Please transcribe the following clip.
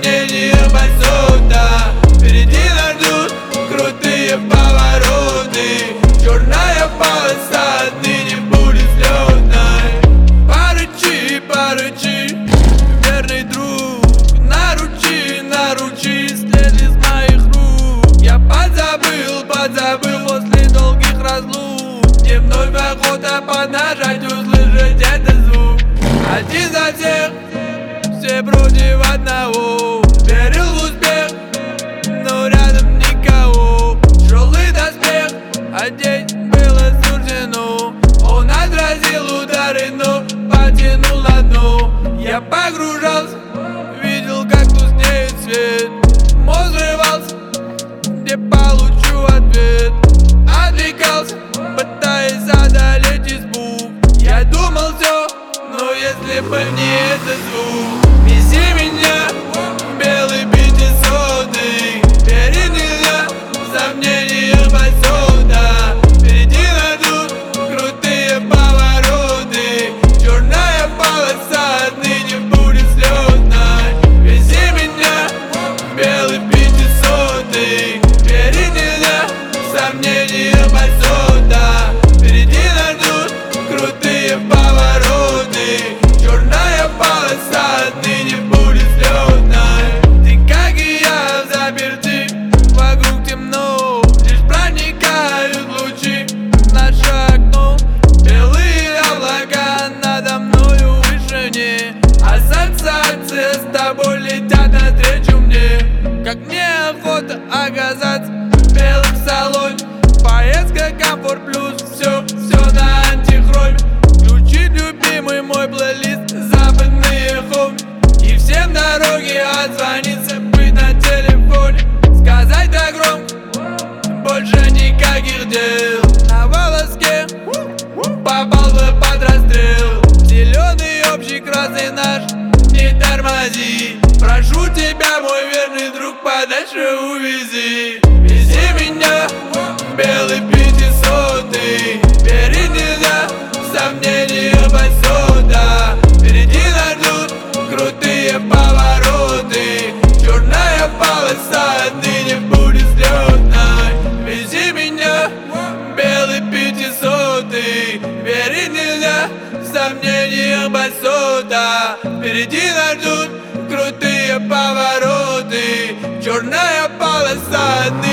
сомнениям отсюда. Впереди нас ждут крутые повороты. Черная полоса отныне будет слетной. Порычи, порычи, верный друг, наручи след из моих рук. Я подзабыл после долгих разлук. Мне вновь охота поднажать, услышать этот звук. Один за всех, все против одного. Верил в успех, но рядом никого. Тяжелый доспех одеть было суждено. Он отразил удары, но потянул на дно. Я погружался, видел, как тускнеет свет. Мозг взрывался, где получу ответ. Отвлекался, пытаясь одолеть избу. Я думал все, но если бы не этот звук. Вези меня, белый 500-й. Верить нельзя, сомнения посуда. Впереди нас ждут крутые повороты. Черная полоса отныне будет слетной. Вези меня, белый 500-й. Верить нельзя, сомнения посуда. Впереди нас ждут крутые повороты. Черная полоса отныне будет слетной. Ты, как и я, заперты, вокруг темно. Лишь проникают лучи в наше окно. Белые облака надо мною в вышине. Ассоциации с тобой летят навстречу мне. Как мне охота оказаться белым в салоне. Поездка комфорт плюс, все на антихроме. Включить любимый мой плейлист, западные хоми. И всем дороги отзвониться, быть на телефоне. Сказать да громко, больше никаких дел. На волоске попал бы под расстрел. Зеленый общий красный наш, не тормози. Прошу тебя, мой верный друг, подальше увези. Вези меня, белый 500-й. Верить нельзя, сомнения посуда. Впереди нас ждут крутые повороты. Черная полоса отныне будет слетной. Вези меня, белый 500-й. Верить нельзя, сомнения посуда. Впереди нас ждут крутые повороты. Черная полоса отныне